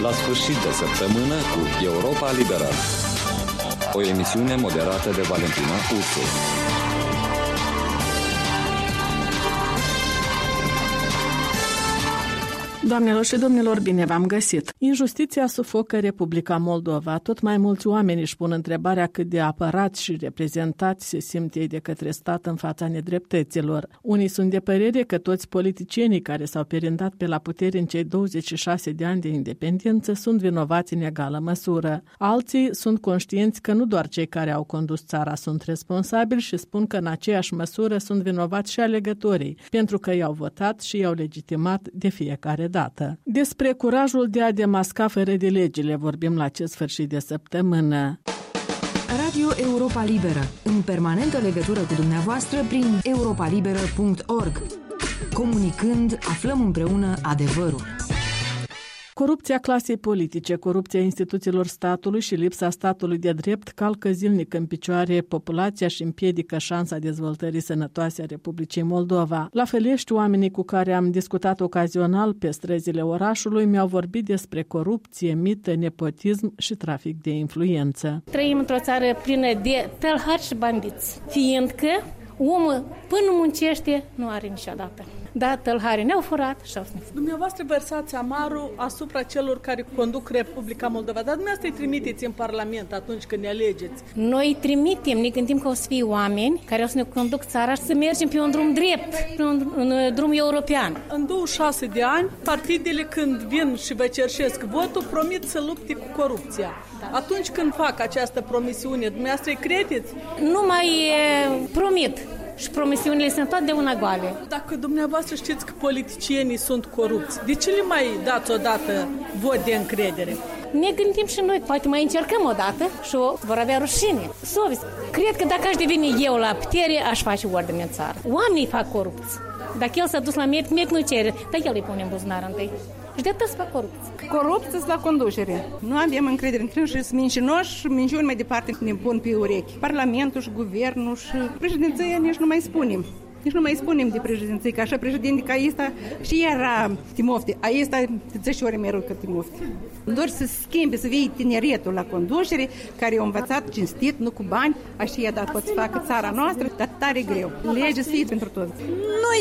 la sfârșit de săptămână cu Europa Liberă. O emisiune moderată de Valentina Ursu. Doamnelor și domnilor, bine v-am găsit! Injustiția sufocă Republica Moldova. Tot mai mulți oameni își pun întrebarea cât de apărați și reprezentați se simt ei de către stat în fața nedreptăților. Unii sunt de părere că toți politicienii care s-au perindat pe la putere în cei 26 de ani de independență sunt vinovați în egală măsură. Alții sunt conștienți că nu doar cei care au condus țara sunt responsabili și spun că în aceeași măsură sunt vinovați și alegătorii, pentru că i-au votat și i-au legitimat de fiecare dată. Despre curajul de a demasca fără de legile vorbim la acest sfârșit de săptămână. Radio Europa Liberă, în permanentă legătură cu dumneavoastră prin europalibera.org. Comunicând, aflăm împreună adevărul. Corupția clasei politice, corupția instituțiilor statului și lipsa statului de drept calcă zilnic în picioare populația și împiedică șansa dezvoltării sănătoase a Republicii Moldova. La Felești, oamenii cu care am discutat ocazional pe străzile orașului mi-au vorbit despre corupție, mită, nepotism și trafic de influență. Trăim într-o țară plină de tălhari și bandiți, fiindcă omul până muncește nu are niciodată. Da, tălharii ne-au furat și au snifat. Dumneavoastră vărsați amarul asupra celor care conduc Republica Moldova, dar dumneavoastră îi trimiteți în Parlament atunci când ne alegeți. Noi trimitem, ne gândim că o să fie oameni care o să ne conduc țara și să mergem pe un drum drept, pe un drum european. În 26 de ani, partidele când vin și vă cerșesc votul, promit să lupte cu corupția. Da. Atunci când fac această promisiune, dumneavoastră îi credeți? Nu mai promit. Și promisiunile sunt totdeauna goale. Dacă dumneavoastră știți că politicienii sunt corupți, de ce le mai dați odată vot de încredere? Ne gândim și noi, poate mai încercăm odată și vor avea rușine, совесть. Cred că dacă aș deveni eu la putere, aș face ordine în țară. Oamenii fac corupți. Dacă el s-a dus la MEC nu cere, dar el îi pune în buzunar întâi. Și de atât fac corupți. Corupți la conducere. Nu avem încredere în și sunt mincinoși și minciuni mai departe ne pun pe urechi. Parlamentul și guvernul și președinția nici nu mai spunem. Nici nu mai spunem de președinție, că așa președinte ca ăsta și era Timofte. A ăsta de 10 ori mai rău ca Timofte. Doar să schimbe, să vii tineretul la conducere, care a învățat cinstit, nu cu bani, așa dat pot să facă țara noastră, dar tare greu. Lege să fie pentru toți. Noi,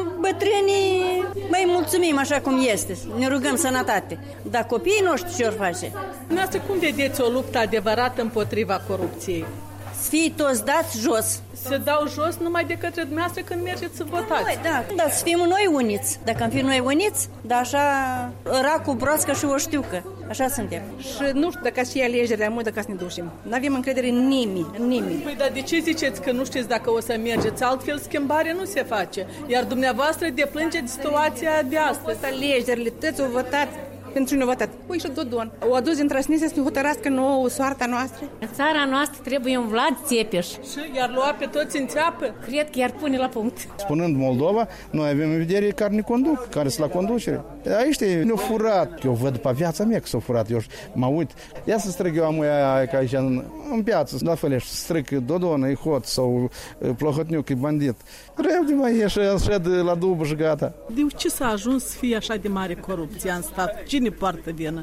bătrânii, mai mulțumim așa cum este. Ne rugăm sănătate. Dar copiii noștri ce-or face? Dumneavoastră, cum vedeți o luptă adevărată împotriva corupției? Să fie toți dați jos. Se dau jos numai de către dumneavoastră când mergeți să votați. Noi, da, să fim noi uniți. Dacă am fi noi uniți, dar așa racul, broască și o știucă. Așa suntem. Și nu știu dacă și alegerile am dacă să ne ducem. Nu avem încredere în nimeni. Păi, dar de ce ziceți că nu știți dacă o să mergeți? Altfel schimbare nu se face. Iar dumneavoastră deplângeți situația de astăzi. Alegerile, toți au votat. Pentru cine a votat? Păi și Dodon. O adus din Trăsniță să ne hotărască nouă soarta noastră. Țara noastră trebuie un Vlad Țepeș. Și iar lua pe toți în țeapă? Cred că iar pune la punct. Spunând Moldova, noi avem în vedere care ne conduc, care sunt la conducere. Aici ne-au furat. Eu văd pe viața mea că s-au furat. Eu mă uit. Ia să strâng eu amuia ca aici în piață, la Felești, să strâng Dodon, e hot sau Plohotniuc, e bandit. Greu de mai ieși așa de la dubă și gata. De ce s-a ajuns să fie așa de mare corupția în stat? Cine poartă vină?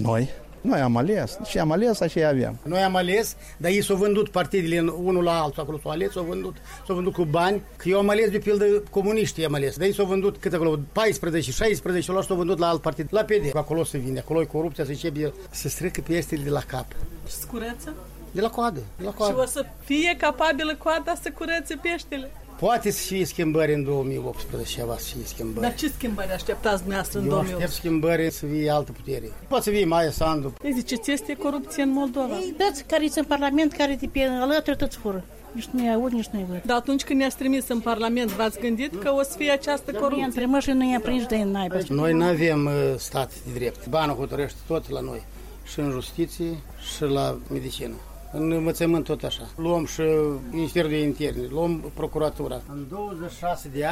Noi am ales. Și am ales, așa avem. Noi am ales, dar ei s-au vândut partidele unul la altul, acolo s-au ales, s-au vândut cu bani, că eu am ales de pildă comuniștii am ales. Dar ei s-au vândut cât acolo, 14, 16, s-au vândut la alt partid, la PD. Acolo se vine, acolo e corupția, se începe să strecă piestele de la cap. Și să cureță? De la coadă. Și o să fie capabilă coada să curețe peștele? Poate să fie schimbări în 2018, ceva să fie schimbări. Dar ce schimbări așteptați dumneavoastră în 2018? Eu aștept schimbări să fie altă putere. Poate să fie Maia Sandu. Ei, ziceți, este corupție în Moldova? Ei, dați care sunt în Parlament, care de pe alături toți fură. Nici nu-i aud, nici nu-i văd. Dar atunci când ne-ați trimis în Parlament, v-ați gândit că o să fie această corupție? Între mă și nu i-am prins de naibă. Noi nu avem stat de drept. Banul hotărăște tot la noi. Și în justiție, și la medicină. În învățământ tot așa. Luăm și Ministerul de Interne, luăm Procuratura. În 26 de ani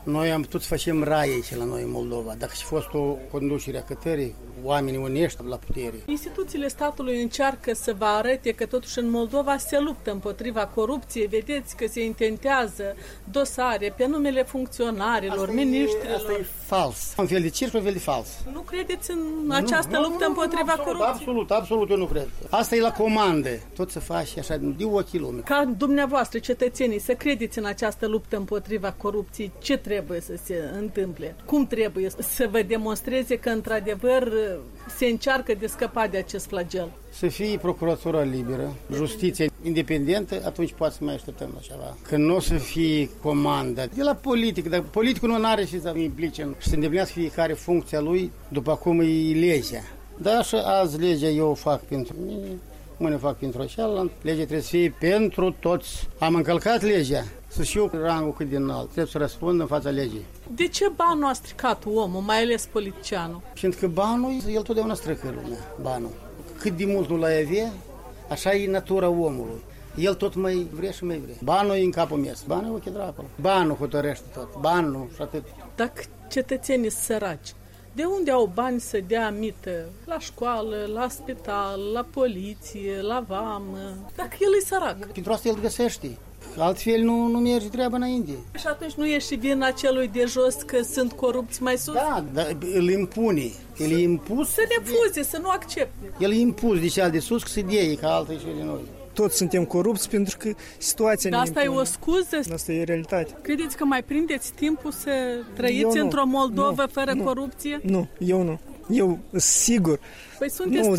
Noi am putut să facem rai aici la noi în Moldova. Dacă și fost o conducere a cătării, oamenii onești la putere. Instituțiile statului încearcă să vă arate că totuși în Moldova se luptă împotriva corupției. Vedeți că se intentează dosare pe numele funcționarilor, miniștrilor. Asta e fals. Un fel de circ, un fel de fals. Nu credeți în această luptă împotriva corupției? Absolut, eu nu cred. Asta e la comandă. Tot se face așa de ochii lumii. Ca dumneavoastră, cetățenii, să credeți în această luptă împotriva corupției, ce trebuie să se întâmple? Cum trebuie să vă demonstreze că într-adevăr se încearcă de scăpa de acest flagel? Să fie procuratura liberă, justiție independentă, atunci poate să mai așteptăm la ceva. Că nu o să fie comandă de la politic, dar politicul nu are și să implice și să îndeplinească fiecare funcția lui după cum e legea. Dar și azi legea eu o fac pentru mine, mâine fac pentru cealaltă, legea trebuie să fie pentru toți. Am încălcat legea, să știu rangul cât de înalt, trebuie să răspund în fața legii. De ce banul a stricat omul, mai ales politicianul? Pentru că banul, el totdeauna strică lumea, banul. Cât de mult nu l-ai avea, așa e natura omului. El tot mai vrea și mai vrea. Banul e în capul mes, banul e ochii dracului. Banul hotărăște tot, banul și atât. Dacă cetățenii săraci, de unde au bani să dea mită? La școală, la spital, la poliție, la vamă? Dacă el e sărac. Pentru asta el găsește. Altfel nu merge treaba înainte. Și atunci nu e și vina celui de jos că sunt corupți mai sus? Da, dar îl impune. El e impus. Să refuze, să nu accepte. El e impus de cel de sus că se dea ca alții și de noi. Toți suntem corupți pentru că situația ne impune. Asta e o scuză? Asta e realitate. Credeți că mai prindeți timpul să trăiți într-o Moldovă fără corupție? Nu, eu nu. Eu sigur, păi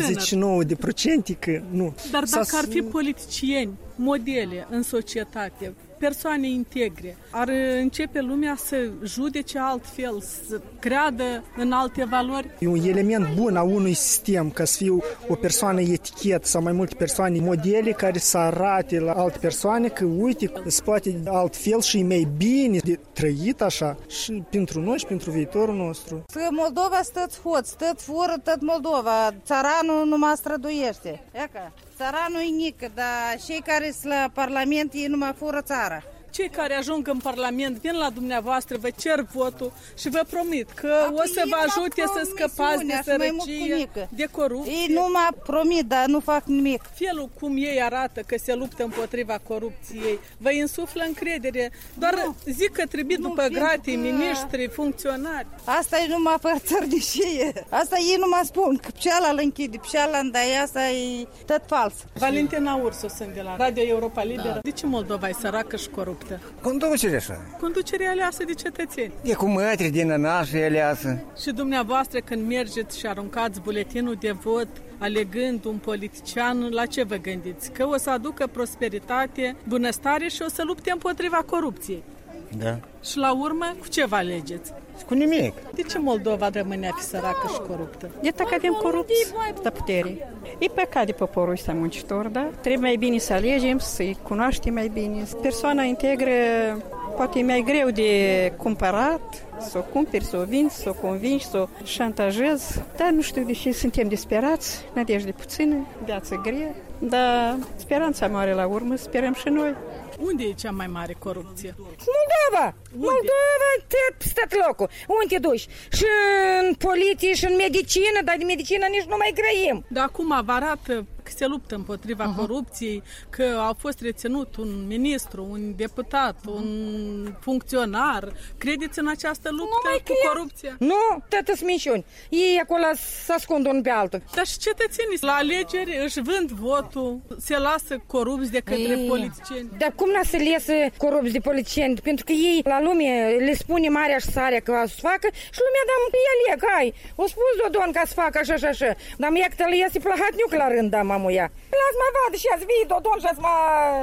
99% că nu. Dar dacă ar fi politicieni, modele în societate, persoane integre, ar începe lumea să judece altfel, să creadă în alte valori? E un element bun a unui sistem ca să fie o persoană etichetă sau mai multe persoane modele care să arate la alte persoane că uite, se poate altfel și e mai bine de trăit așa și pentru noi și pentru viitorul nostru. Moldova stă-ți hot, stă-ți fură tot Moldova, țaranul numai străduiește. Iaca. Țaranul e nică, dar cei care sunt la Parlament ei numai fură țara. Cei care ajung în Parlament vin la dumneavoastră, vă cer votul și vă promit că o să vă ajute să scăpați de sărăcie, de corupție. Ei numai promit, dar nu fac nimic. Felul cum ei arată că se luptă împotriva corupției vă insuflă încredere. Doar zic că trebuie după gratii, miniștri, funcționari. Asta e numai părțărnicie. Asta ei numai spun că cealaltă închide, cealaltă, dar asta e tot fals. Valentina Ursu sunt de la Radio Europa Liberă. Da. De ce Moldova e săracă și coruptă? Conducerea așa. Conducerea aleasă de cetățeni. E cu mătri din nănașii aleasă. Și dumneavoastră când mergeți și aruncați buletinul de vot alegând un politician, la ce vă gândiți? Că o să aducă prosperitate, bunăstare și o să lupte împotriva corupției. Da. Și la urmă, cu ce vă alegeți? Cu nimic. De ce Moldova rămâne a fi săracă și coruptă? E dacă avem corupți la putere. E păcat de poporul ăsta muncitor, da? Trebuie mai bine să alegem, să-i cunoaștem mai bine. Persoana integră poate e mai greu de cumpărat, să o cumperi, să o vinzi, să o convingi, să o șantajezi. Dar nu știu de ce suntem disperați, nădejde puțină, viață grea. Dar speranța mare la urmă, sperăm și noi. Unde e cea mai mare corupție? Moldova! Moldova, stat locul. Unde te duci? Și în poliție, și în medicină, dar de medicină nici nu mai grăim. Dar acum vă arată că se luptă împotriva corupției, că a fost reținut un ministru, un deputat, un funcționar. Credeți în această luptă cu corupția? Nu, tătă-s minciuni. Ei acolo se ascund unul pe altul. Dar și cetățenii la alegeri își vând votul, se lasă corupți de către politicieni. Dar cum n-a să iasă corupți de politicieni? Pentru că ei la lume le spune marea și sarea că o să facă și lumea dă pe el, hai, o spus Dodon ca să facă așa și așa. Dar mie că le iese plăhatniuc la rând, da, mamuia. Las mă vadă și azi vii Dodon și azi mă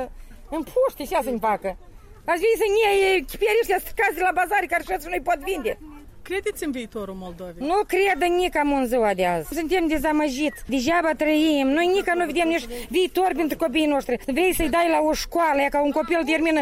împuște și azi-mi facă. Azi vii să-mi iei chiperiști să cazi de la bazare care și nu-i pot vinde. Credeți în viitorul Moldovei? Nu cred nica în ziua de azi. Suntem dezamăgiți. Degeaba trăim. Noi nica nu vedem nici viitor pentru copiii noștri. Vei să-i dai la o școală, ca un copil termină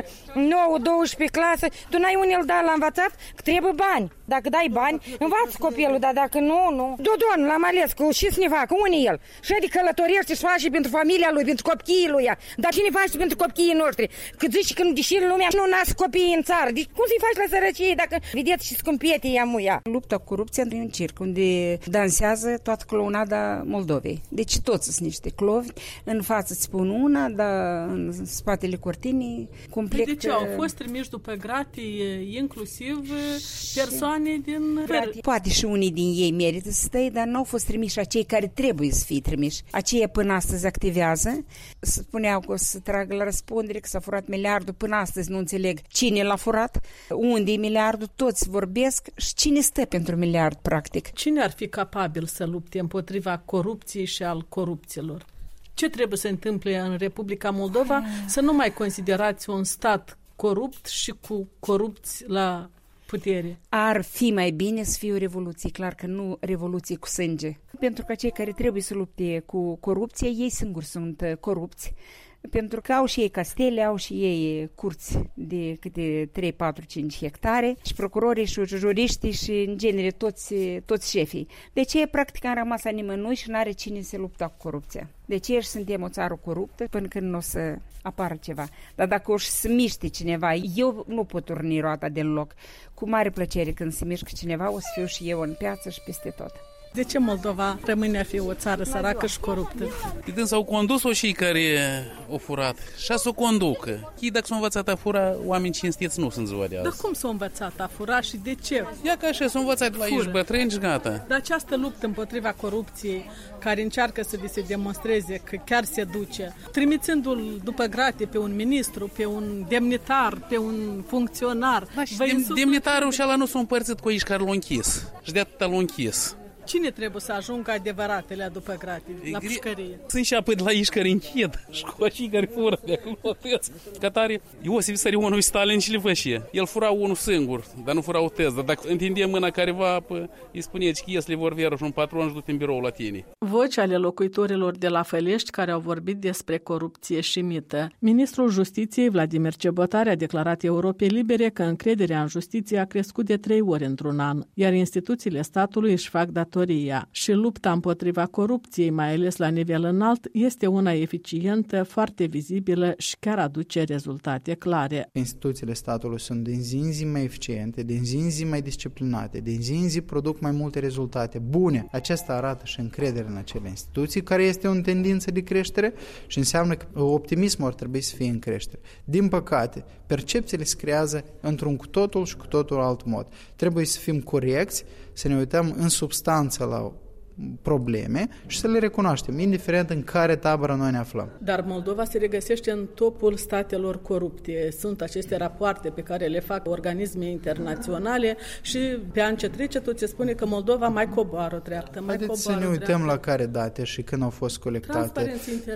9-12 clasă, tu n-ai unde îl dai la învățat, că trebuie bani. Dacă dai bani, învață copilul, dar dacă nu. Dodon, l-am ales, că și să ne facă, unde el? Și de călătorește și face pentru familia lui, pentru copiii lui. Dar cine face pentru copiii noștri? Că zici că deși lumea nu nasc copiii în țară, deci cum să-i faci la sărăcie dacă vedeți și scumpete ea muia? Lupta cu corupția într-un circ, unde dansează toată clounada Moldovei. Deci toți sunt niște clovi, în față îți spun una, dar în spatele cortinii complet... De ce au fost trimiși după gratii, inclusiv persoane din... Poate și unii din ei merită să stai, dar nu au fost trimiși acei care trebuie să fie trimiși. Aceia până astăzi activează, spuneau că o să tragă la răspundere, că s-a furat miliardul, până astăzi nu înțeleg cine l-a furat, unde e miliardul, toți vorbesc și cine stă pentru miliard, practic. Cine ar fi capabil să lupte împotriva corupției și al corupților? Ce trebuie să întâmple în Republica Moldova să nu mai considerați un stat corupt și cu corupți la putere? Ar fi mai bine să fie o revoluție, clar că nu revoluție cu sânge. Pentru că cei care trebuie să lupte cu corupție, ei singuri sunt corupți. Pentru că au și ei castele, au și ei curți de câte 3, 4, 5 hectare și procurorii și juriștii și în genere toți șefii. De ce practic am rămas a nimănui și n-are cine se lupta cu corupția. De ce suntem o țară coruptă până când nu o să apară ceva. Dar dacă o să miște cineva, eu nu pot urni roata deloc. Cu mare plăcere când se mișcă cineva, o să fiu și eu în piață și peste tot. De ce Moldova rămâne a fi o țară săracă și coruptă? De s-au condus-o și care o furat și să o conducă. Ei dacă s-au învățat a fura, oameni cinstiți nu sunt ziua de azi. Dar cum s-au învățat a fura și de ce? Ia ca așa, s-au învățat la ești bătrâni și gata. Dar această luptă împotriva corupției, care încearcă să vi se demonstreze că chiar se duce, trimițându-l după gratie pe un ministru, pe un demnitar, pe un funcționar. Da, și demnitarul și ala nu s-a împărțit cu aici care l-a închis. Și de atâta l-a închis. Cine trebuie să ajungă adevăratele după gratii, la pușcărie? Sunt și apoi de la aici care închid și cu acei care fură de acolo. Ca tare, Iosif Sărionul și Stalin și le fășie. El fura unul singur, dar nu fura o teză. Dar dacă întindea mâna careva, îi spunea că ies le vor vieră și un patron și du-te în birou la tine. Voci ale locuitorilor de la Fălești care au vorbit despre corupție și mită. Ministrul Justiției, Vladimir Cebotari, a declarat Europei Libere că încrederea în justiție a crescut de 3 ori într-un an, iar instituțiile statului își fac datoria și lupta împotriva corupției, mai ales la nivel înalt, este una eficientă, foarte vizibilă și chiar aduce rezultate clare. Instituțiile statului sunt din zi în zi mai eficiente, din zi în zi mai disciplinate, din zi în zi produc mai multe rezultate bune. Acesta arată și încredere în acele instituții, care este o tendință de creștere și înseamnă că optimismul ar trebui să fie în creștere. Din păcate, percepțiile se creează într-un cu totul și cu totul alt mod. Trebuie să fim corecți, să ne uităm în substanță la probleme și să le recunoaștem, indiferent în care tabără noi ne aflăm. Dar Moldova se regăsește în topul statelor corupte. Sunt aceste rapoarte pe care le fac organisme internaționale și pe an ce trece tot se spune că Moldova mai coboară treaptă. Haideți să ne uităm la care date și când au fost colectate.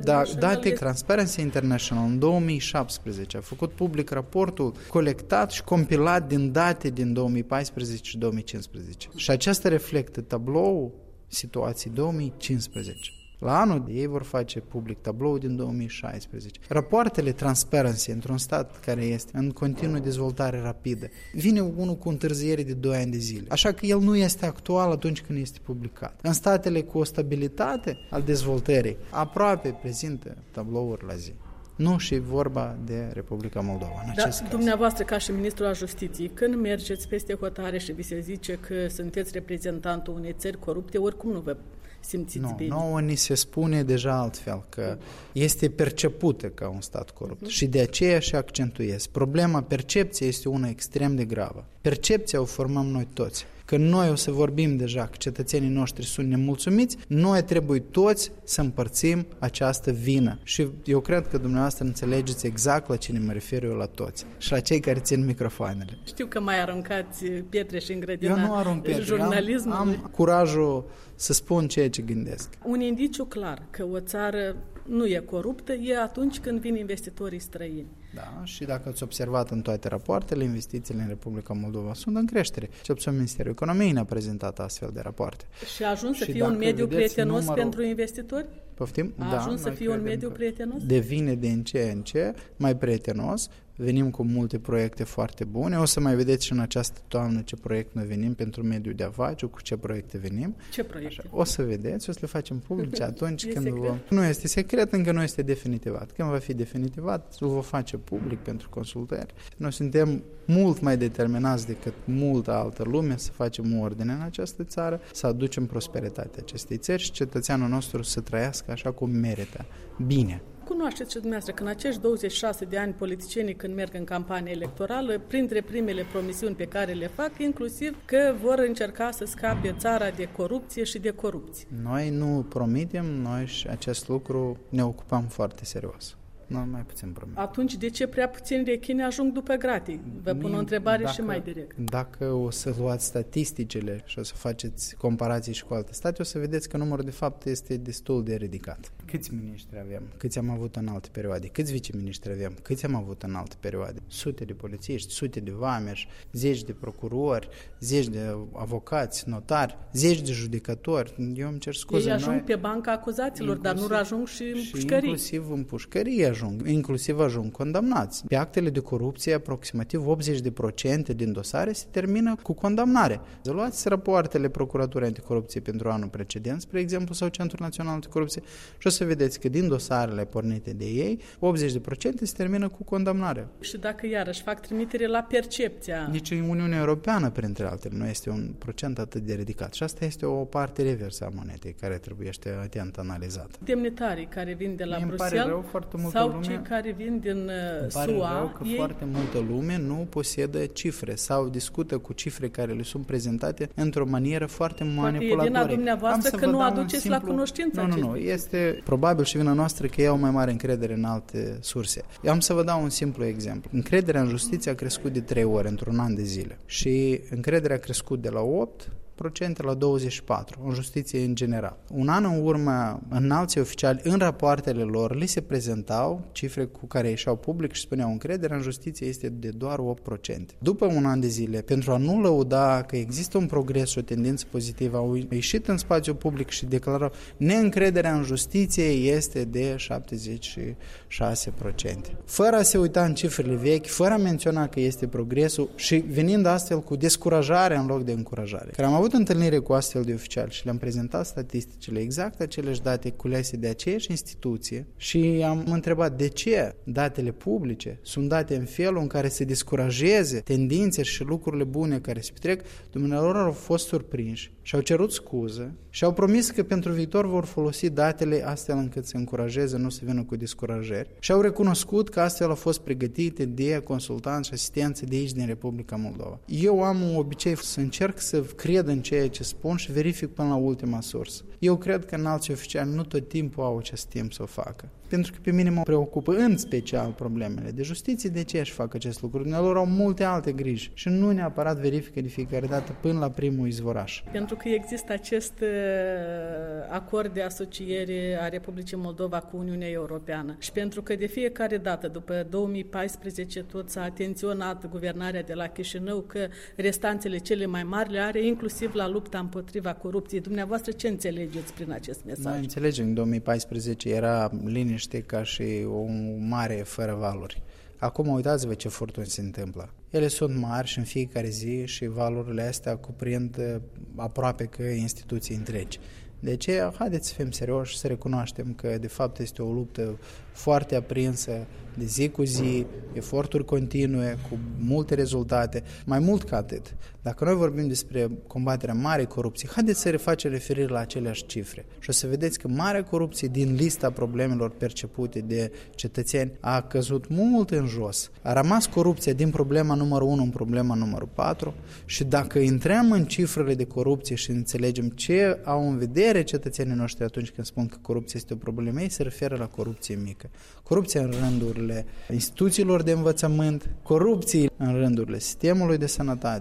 Transparency International în 2017 a făcut public raportul colectat și compilat din date din 2014 și 2015. Și acesta reflectă tabloul situații 2015. La anul ei vor face public tabloul din 2016. Rapoartele Transparency într-un stat care este în continuă dezvoltare rapidă vine unul cu întârziere de 2 ani de zile. Așa că el nu este actual atunci când este publicat. În statele cu o stabilitate al dezvoltării aproape prezintă tablouri la zi. Nu și vorba de Republica Moldova în acest caz. Dumneavoastră, ca și ministrul al Justiției, când mergeți peste hotare și vi se zice că sunteți reprezentantul unei țări corupte, oricum nu vă simțiți bine? Nouă ni se spune deja altfel, că este percepută ca un stat corupt. Și de aceea și accentuez. Problema percepției este una extrem de gravă. Percepția o formăm noi toți. Că noi o să vorbim deja că cetățenii noștri sunt nemulțumiți, noi trebuie toți să împărțim această vină. Și eu cred că dumneavoastră înțelegeți exact la cine mă refer eu, la toți. Și la cei care țin microfoanele. Știu că mai aruncați pietre și în grădina. Eu nu arunc pietre, jurnalismului. Am curajul să spun ceea ce gândesc. Un indiciu clar că o țară nu e coruptă e atunci când vin investitorii străini. Da, și dacă ați observat în toate rapoartele, investițiile în Republica Moldova sunt în creștere. Cel puțin Ministerul Economiei ne-a prezentat astfel de rapoarte. Și a ajuns să fie un mediu prietenos pentru investitori? Poftim? A ajuns să fie un mediu prietenos? Devine din ce în ce mai prietenos. Venim cu multe proiecte foarte bune. O să mai vedeți și în această toamnă ce proiect noi venim pentru mediul de afaceri, cu ce proiecte venim. Ce proiecte? Așa, o să vedeți, o să le facem publice atunci când nu este secret, încă nu este definitivat. Când va fi definitivat, îl vom face public pentru consultări. Noi suntem mult mai determinați decât multă altă lume să facem ordine în această țară, să aducem prosperitatea acestei țări și cetățeanul nostru să trăiască așa cum merită, bine. Cunoașteți și dumneavoastră că în acești 26 de ani politicienii când merg în campanie electorală, printre primele promisiuni pe care le fac, inclusiv că vor încerca să scape țara de corupție și de corupție. Noi nu promitem, noi și acest lucru ne ocupăm foarte serios. Nu, mai puțin promit. Atunci de ce prea puțini rechini ajung după gratii? Vă pun o întrebare și mai direct. Dacă o să luați statisticile și o să faceți comparații și cu alte state, o să vedeți că numărul de fapt este destul de ridicat. Câți miniștri avem? Câți am avut în alte perioade? Câți viceministri avem? Câți am avut în alte perioade? Sute de polițiști, sute de vameși, zeci de procurori, zeci de avocați, notari, zeci de judecători. Eu îmi cer scuze. Ei ajung pe banca acuzaților, dar nu ajung și în pușcării. Inclusiv în pușcării inclusiv ajung condamnați. Pe actele de corupție, aproximativ 80% din dosare se termină cu condamnare. Luați rapoartele Procuraturii Anticorupție pentru anul precedent, spre exemplu, sau Centrul Național Anticorupție, și o să vedeți că din dosarele pornite de ei, 80% se termină cu condamnare. Și dacă iarăși fac trimitere la percepția... Nici în Uniunea Europeană, printre altele, nu este un procent atât de ridicat. Și asta este o parte reversă a monetei, care trebuie atent analizată. Demnitarii care vin de la Bruxelles sau cei care vin din SUA... Pare rău că foarte multă lume nu posedă cifre sau discută cu cifre care le sunt prezentate într-o manieră foarte manipulatorie. Poate e vina dumneavoastră că nu aduceți la cunoștință acest Nu, este probabil și vina noastră că iau mai mare încredere în alte surse. Eu am să vă dau un simplu exemplu. Încrederea în justiție a crescut de 3 ori într-un an de zile și încrederea a crescut de la 8% la 24% în justiție în general. Un an în urmă, înalții oficiali, în rapoartele lor, li se prezentau cifre cu care ieșeau public și spuneau încrederea în justiție este de doar 8%. După un an de zile, pentru a nu lăuda că există un progres și o tendință pozitivă, au ieșit în spațiu public și declarau neîncrederea în justiție este de 76%. Fără a se uita în cifrele vechi, fără a menționa că este progresul și venind astfel cu descurajare în loc de încurajare. Care am avut întâlnire cu astfel de oficiali și le-am prezentat statisticile, exact aceleași date culese de aceeași instituție și am întrebat de ce datele publice sunt date în felul în care se descurajeze tendințe și lucrurile bune care se petrec. Dumnealor au fost surprinși și au cerut scuză și au promis că pentru viitor vor folosi datele astfel încât să încurajeze, nu să vină cu descurajări și au recunoscut că astfel au fost pregătite de consultanți și asistență de aici din Republica Moldova. Eu am un obicei să încerc să cred în ceea ce spun și verific până la ultima sursă. Eu cred că înalții oficiali nu tot timpul au acest timp să o facă. Pentru că pe mine mă preocupă în special problemele de justiție, de ce aș fac acest lucru? Dumnealor au multe alte griji și nu neapărat verifică de fiecare dată până la primul izvoraș. Pentru că există acest acord de asociere a Republicii Moldova cu Uniunea Europeană și pentru că de fiecare dată, după 2014, tot s-a atenționat guvernarea de la Chișinău că restanțele cele mai mari le are inclusiv la lupta împotriva corupției. Dumneavoastră ce înțelegeți prin acest mesaj? Noi înțelegem, în 2014 era liniște ca și o mare fără valuri. Acum uitați-vă ce furtuni se întâmplă. Ele sunt mari și în fiecare zi și valurile astea cuprind aproape că instituții întregi. De aceea, haideți să fim serioși și să recunoaștem că de fapt este o luptă foarte aprinsă de zi cu zi, eforturi continue, cu multe rezultate, mai mult ca atât. Dacă noi vorbim despre combaterea marei corupții, haideți să refacem referire la aceleași cifre și o să vedeți că marea corupție din lista problemelor percepute de cetățeni a căzut mult în jos. A rămas corupția din problema numărul 1 în problema numărul 4 și dacă intrăm în cifrele de corupție și înțelegem ce au în vedere cetățenii noștri atunci când spun că corupția este o problemă, ei se referă la corupție mică. Corupția în rândurile instituțiilor de învățământ, corupție în rândurile sistemului de sănătate.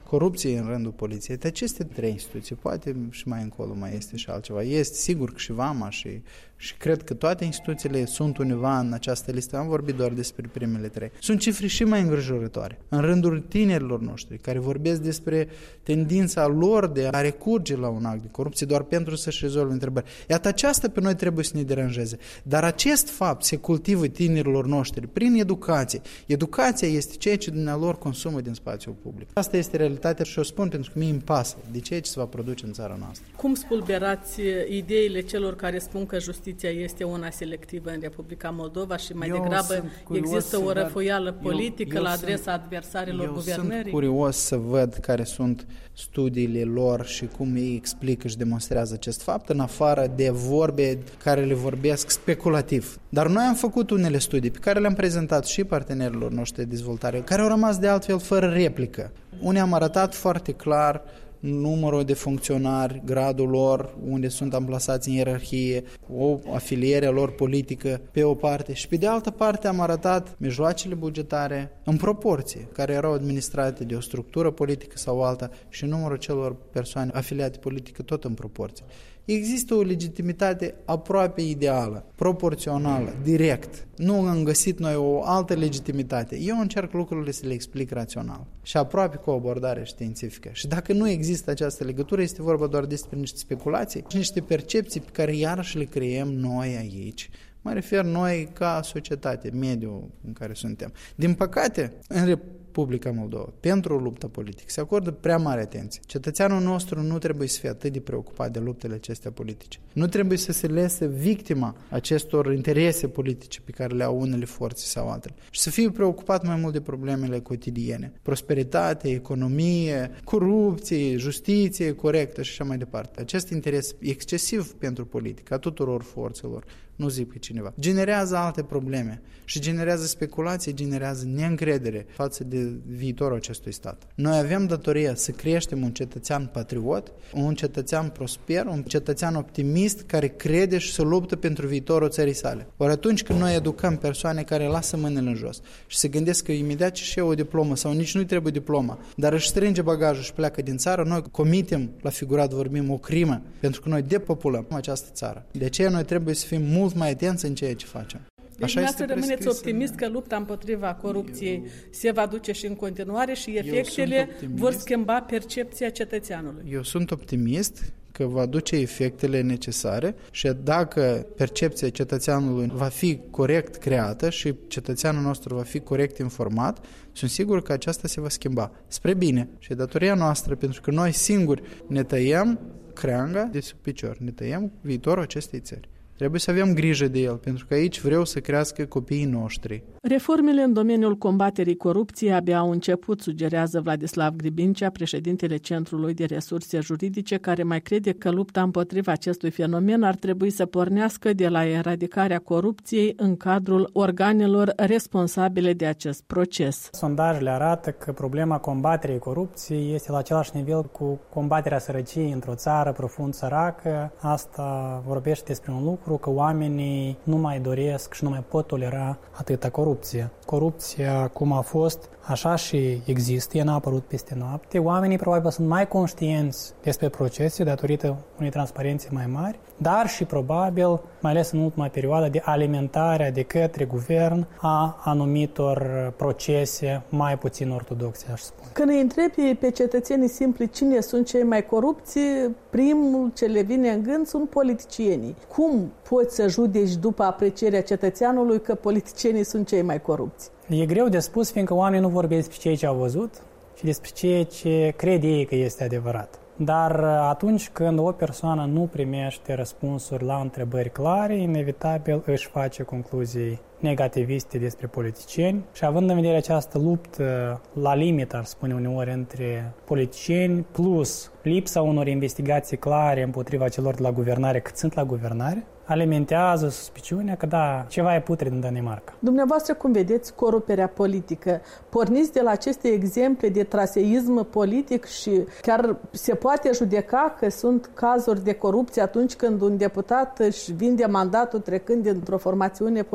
corupției în rândul poliției. De aceste 3 instituții, poate și mai încolo mai este și altceva. Este sigur că și Vama și cred că toate instituțiile sunt undeva în această listă. Am vorbit doar despre primele 3. Sunt cifre și mai îngrijorătoare. În rândul tinerilor noștri, care vorbesc despre tendința lor de a recurge la un act de corupție doar pentru să-și rezolve întrebări. Iată, aceasta pe noi trebuie să ne deranjeze. Dar acest fapt se cultivă tinerilor noștri prin educație. Educația este ceea ce dumnealor consumă din spațiul public. Asta este realitatea și o spun pentru că mie îmi pasă de ceea ce se va produce în țara noastră. Cum spulberați ideile celor care spun că justiția este una selectivă în Republica Moldova și mai degrabă există o răfoială politică la adresa adversarilor guvernării? Sunt curios să văd care sunt studiile lor și cum ei explică și demonstrează acest fapt, în afară de vorbe care le vorbesc speculativ. Dar noi am făcut unele studii pe care le-am prezentat și partenerilor noștri de dezvoltare, care au rămas de altfel fără replică. Unii am arătat foarte clar numărul de funcționari, gradul lor, unde sunt amplasați în ierarhie, o afiliere a lor politică pe o parte și pe de altă parte am arătat mijloacele bugetare în proporție, care erau administrate de o structură politică sau alta și numărul celor persoane afiliate politică tot în proporție. Există o legitimitate aproape ideală, proporțională, direct. Nu am găsit noi o altă legitimitate. Eu încerc lucrurile să le explic rațional și aproape cu o abordare științifică. Și dacă nu există această legătură, este vorba doar despre niște speculații și niște percepții pe care iarăși le creăm noi aici. Mă refer noi ca societate, mediul în care suntem. Din păcate, în Republica Moldova, pentru lupta politică, se acordă prea mare atenție. Cetățeanul nostru nu trebuie să fie atât de preocupat de luptele acestea politice. Nu trebuie să se lase victima acestor interese politice pe care le au unele forțe sau altele. Și să fie preocupat mai mult de problemele cotidiene. Prosperitate, economie, corupție, justiție corectă și așa mai departe. Acest interes excesiv pentru politică a tuturor forțelor, nu zic pe cineva, generează alte probleme și generează speculații, generează neîncredere față de viitorul acestui stat. Noi avem datoria să creștem un cetățean patriot, un cetățean prosper, un cetățean optimist care crede și se luptă pentru viitorul țării sale. Ori atunci când noi educăm persoane care lasă mâinile în jos și se gândesc că imediat ce și eu o diplomă sau nici nu-i trebuie diploma, dar își strânge bagajul și pleacă din țară, noi comitem, la figurat vorbim, o crimă, pentru că noi depopulăm această țară. De aceea noi trebuie să fim mult mai atenți în ceea ce facem. Deci dumneavoastră rămâneți optimist că lupta împotriva corupției se va duce și în continuare și efectele vor schimba percepția cetățeanului. Eu sunt optimist că va duce efectele necesare și dacă percepția cetățeanului va fi corect creată și cetățeanul nostru va fi corect informat, sunt sigur că aceasta se va schimba spre bine. Și e datoria noastră, pentru că noi singuri ne tăiem creanga de sub picior, ne tăiem viitorul acestei țări. Trebuie să avem grijă de el, pentru că aici vreau să crească copiii noștri. Reformele în domeniul combaterii corupției abia au început, sugerează Vladislav Gribincea, președintele Centrului de Resurse Juridice, care mai crede că lupta împotriva acestui fenomen ar trebui să pornească de la eradicarea corupției în cadrul organelor responsabile de acest proces. Sondajele arată că problema combaterii corupției este la același nivel cu combaterea sărăciei într-o țară profund săracă. Asta vorbește despre un lucru, că oamenii nu mai doresc și nu mai pot tolera atâta corupție. Corupția, cum a fost, așa și există, n-a apărut peste noapte. Oamenii probabil sunt mai conștienți despre procese datorită unei transparențe mai mari, dar și probabil, mai ales în ultima perioadă, de alimentarea de către guvern a anumitor procese mai puțin ortodoxe, aș spune. Când îi întrebi pe cetățenii simpli cine sunt cei mai corupți, primul ce le vine în gând sunt politicienii. Cum poți să judeci după aprecierea cetățeanului că politicienii sunt cei mai corupți? E greu de spus, fiindcă oamenii nu vorbesc despre ceea ce au văzut, ci despre ceea ce cred ei că este adevărat. Dar atunci când o persoană nu primește răspunsuri la întrebări clare, inevitabil își face concluzii negativiste despre politicieni și având în vedere această luptă la limită, ar spune uneori, între politicieni plus lipsa unor investigații clare împotriva celor de la guvernare cât sunt la guvernare, alimentează suspiciunea că da, ceva e putred în Danemarca. Dumneavoastră cum vedeți coruperea politică? Porniți de la aceste exemple de traseism politic și chiar se poate judeca că sunt cazuri de corupție atunci când un deputat își vinde mandatul trecând dintr-o formațiune politică în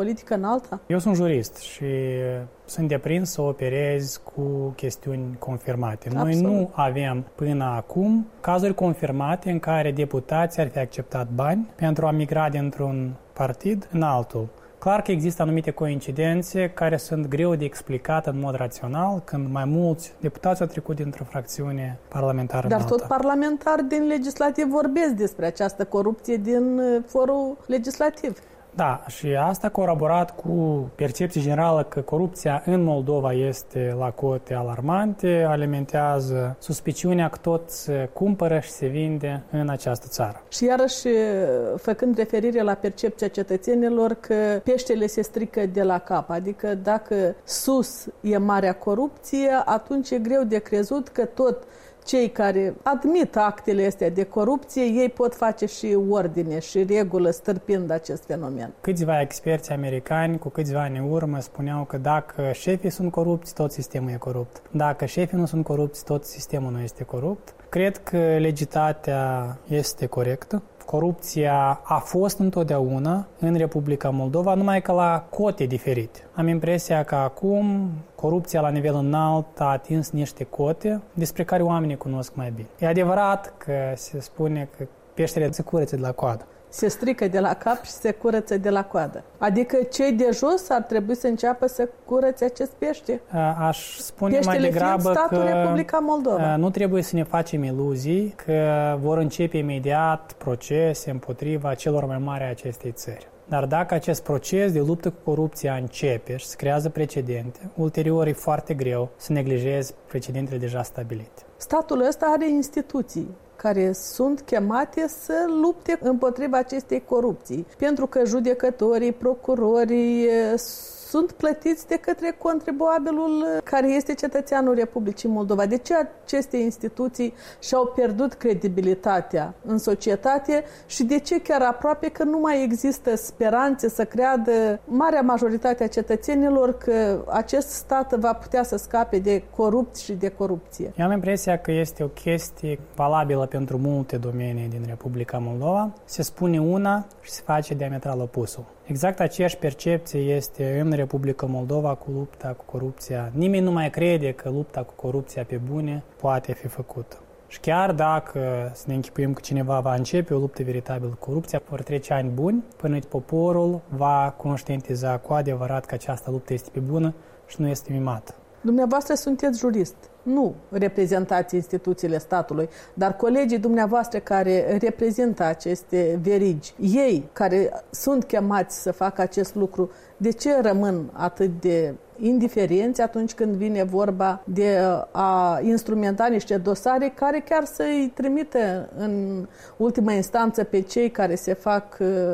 alta? Eu sunt jurist și sunt deprins să operez cu chestiuni confirmate. Noi Absolut. nu avem până acum cazuri confirmate în care deputații ar fi acceptat bani pentru a migra dintr-un partid în altul. Clar că există anumite coincidențe care sunt greu de explicat în mod rațional când mai mulți deputați au trecut dintr-o fracțiune parlamentară în Dar alta. tot parlamentari din legislativ vorbesc despre această corupție din forul legislativ. Da, și asta coroborat cu percepția generală că corupția în Moldova este la cote alarmante, alimentează suspiciunea că tot se cumpără și se vinde în această țară. Și iarăși, făcând referire la percepția cetățenilor că peștele se strică de la cap, adică dacă sus e marea corupție, atunci e greu de crezut că tot cei care admit actele astea de corupție, ei pot face și ordine și regulă stârpind acest fenomen. Câțiva experți americani cu câțiva ani în urmă spuneau că dacă șefii sunt corupți, tot sistemul e corupt. Dacă șefii nu sunt corupți, tot sistemul nu este corupt. Cred că legitatea este corectă. Corupția a fost întotdeauna în Republica Moldova, numai că la cote diferite. Am impresia că acum corupția la nivel înalt a atins niște cote despre care oamenii cunosc mai bine. E adevărat că se spune că peștele se curăță de la coadă. Se strică de la cap și se curăță de la coadă. Adică cei de jos ar trebui să înceapă să curățe acest pește? Aș spune Peștele mai degrabă statul că Republica Moldova. Nu trebuie să ne facem iluzii că vor începe imediat procese împotriva celor mai mari a acestei țări. Dar dacă acest proces de luptă cu corupția începe și se creează precedente, ulterior e foarte greu să neglijezi precedentele deja stabilite. Statul ăsta are instituții care sunt chemate să lupte împotriva acestei corupții. Pentru că judecătorii, procurorii sunt plătiți de către contribuabilul care este cetățeanul Republicii Moldova. De ce aceste instituții și-au pierdut credibilitatea în societate și de ce chiar aproape că nu mai există speranțe să creadă marea majoritate a cetățenilor că acest stat va putea să scape de corupți și de corupție? Eu am impresia că este o chestie valabilă pentru multe domenii din Republica Moldova. Se spune una și se face diametral opusul. Exact aceeași percepție este în Republica Moldova cu lupta cu corupția. Nimeni nu mai crede că lupta cu corupția pe bune poate fi făcută. Și chiar dacă să ne închipuim că cineva va începe o luptă veritabilă cu corupția, vor trece ani buni până poporul va conștientiza cu adevărat că această luptă este pe bună și nu este mimată. Dumneavoastră sunteți jurist, nu reprezentați instituțiile statului, dar colegii dumneavoastră care reprezintă aceste verigi, ei care sunt chemați să facă acest lucru, de ce rămân atât de indiferenți atunci când vine vorba de a instrumenta niște dosare care chiar să-i trimită în ultima instanță pe cei care se fac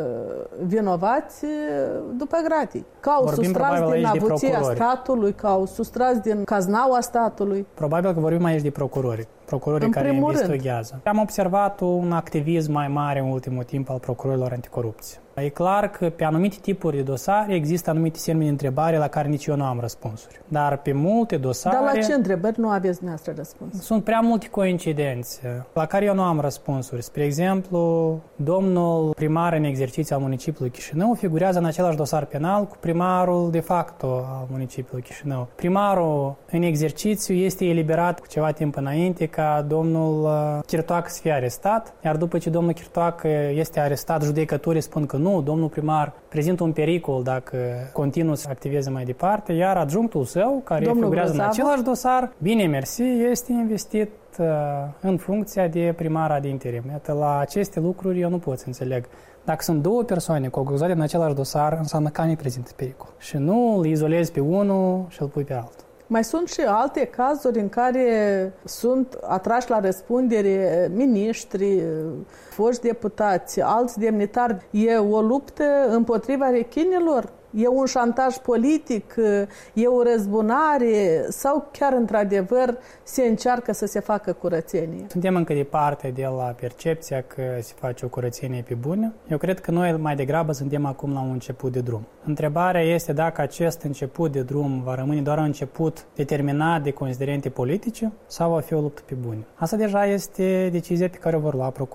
vinovați după gratii? Că au sustras din avuția statului, că au sustras din caznaua statului. Probabil că vorbim aici de procurorii care investighează. Am observat un activism mai mare în ultimul timp al procurorilor anticorupție. E clar că pe anumite tipuri de dosare există anumite semne de întrebare la care nici eu nu am răspunsuri. Dar pe multe dosare... Dar la ce întrebări nu aveți dumneavoastră răspuns? Sunt prea multe coincidențe la care eu nu am răspunsuri. Spre exemplu, domnul primar în exercițiu al municipiului Chișinău figurează în același dosar penal cu primarul de facto al municipiului Chișinău. Primarul în exercițiu este eliberat cu ceva timp înainte ca domnul Chirtoacă să fie arestat, iar după ce domnul Chirtoacă este arestat, judecătorii spun că nu, domnul primar prezintă un pericol dacă continuă să activeze mai departe, iar adjunctul său, care figurează în același dosar, bine mersi, este investit în funcția de primar ad interim. Iată, la aceste lucruri eu nu pot să înțeleg. Dacă sunt două persoane cu acuzate în același dosar, înseamnă că nu prezintă pericol. Și nu îl izolezi pe unul și îl pui pe altul. Mai sunt și alte cazuri în care sunt atrași la răspundere miniștri, foști deputați, alți demnitari. E o luptă împotriva rechinilor? E un șantaj politic? E o răzbunare? Sau chiar într-adevăr se încearcă să se facă curățenie? Suntem încă departe de la percepția că se face o curățenie pe bune. Eu cred că noi mai degrabă suntem acum la un început de drum. Întrebarea este dacă acest început de drum va rămâne doar un început determinat de considerente politice sau va fi o luptă pe bune. Asta deja este decizia pe care o vor lua procurorii.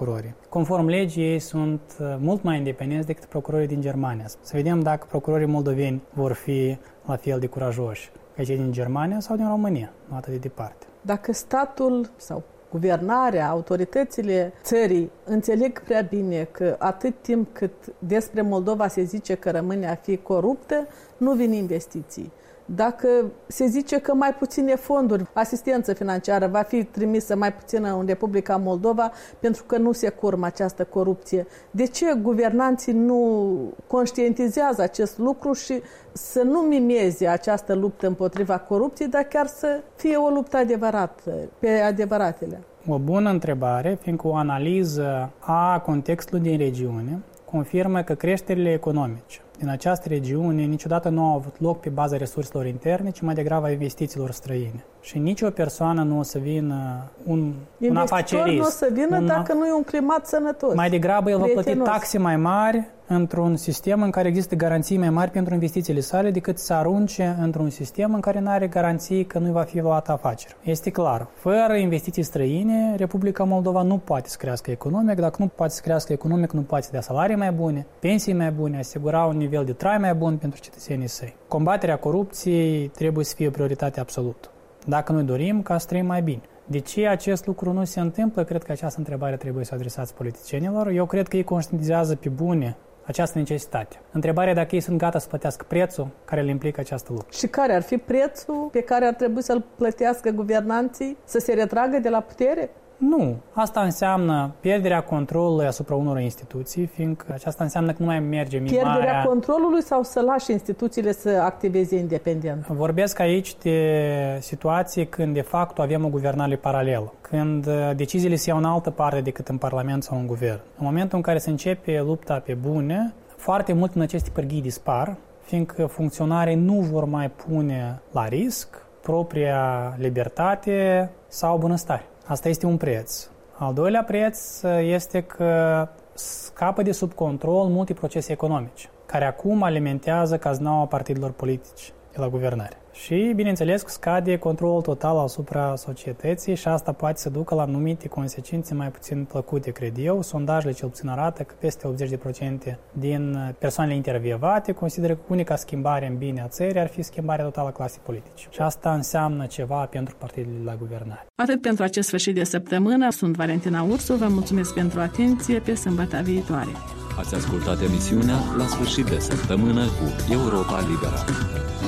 Conform legii, ei sunt mult mai independenți decât procurorii din Germania. Să vedem dacă procurorii moldoveni vor fi la fel de curajoși ca cei din Germania sau din România, nu atât de departe. Dacă statul sau guvernarea, autoritățile țării înțeleg prea bine că atât timp cât despre Moldova se zice că rămâne a fi coruptă, nu vin investiții. Dacă se zice că mai puține fonduri, asistență financiară va fi trimisă mai puțină în Republica Moldova pentru că nu se curmă această corupție, de ce guvernanții nu conștientizează acest lucru și să nu mimeze această luptă împotriva corupției, dar chiar să fie o luptă adevărată, pe adevăratele? O bună întrebare, fiindcă o analiză a contextului din regiune confirmă că creșterile economice din această regiune niciodată nu au avut loc pe baza resurselor interne, ci mai degrabă a investițiilor străine. Și nicio persoană nu o să vină un afacerist. Nu o să vină dacă nu e un climat sănătos. Mai degrabă el va plăti taxe mai mari într-un sistem în care există garanții mai mari pentru investițiile sale decât să arunce într-un sistem în care nu are garanții că nu va fi luată afacere. Este clar, fără investiții străine, Republica Moldova nu poate să crească economic. Dacă nu poate să crească economic, nu poate să dea salarii mai bune, pensii mai bune, asigura un nivel de trai mai bun pentru cetățenii săi. Combaterea corupției trebuie să fie o prioritate absolută, dacă noi dorim ca să trăim mai bine. De ce acest lucru nu se întâmplă? Cred că această întrebare trebuie să o adresați politicienilor. Eu cred că ei conștientizează pe bune această necesitate. Întrebarea dacă ei sunt gata să plătească prețul care le implică această luptă. Și care ar fi prețul pe care ar trebui să-l plătească guvernanții? Să se retragă de la putere? Nu. Asta înseamnă pierderea controlului asupra unor instituții, fiindcă aceasta înseamnă că nu mai merge mimarea. Pierderea controlului sau să lași instituțiile să activeze independent? Vorbesc aici de situații când de fapt avem o guvernare paralelă, când deciziile se iau în altă parte decât în Parlament sau în Guvern. În momentul în care se începe lupta pe bune, foarte mult în aceste pârghii dispar, fiindcă funcționarii nu vor mai pune la risc propria libertate sau bunăstare. Asta este un preț. Al doilea preț este că scapă de sub control multe procese economice, care acum alimentează caznaua partidelor politici de la guvernare. Și, bineînțeles, scade controlul total asupra societății și asta poate să ducă la anumite consecințe mai puțin plăcute, cred eu. Sondajele cel puțin arată că peste 80% din persoanele intervievate consideră că unica schimbare în bine a țării ar fi schimbarea totală a clasei politice. Și asta înseamnă ceva pentru partidele la guvernare. Atât pentru acest sfârșit de săptămână. Sunt Valentina Ursu, vă mulțumesc pentru atenție, pe sâmbătă viitoare. Ați ascultat emisiunea La sfârșit de săptămână cu Europa Liberă.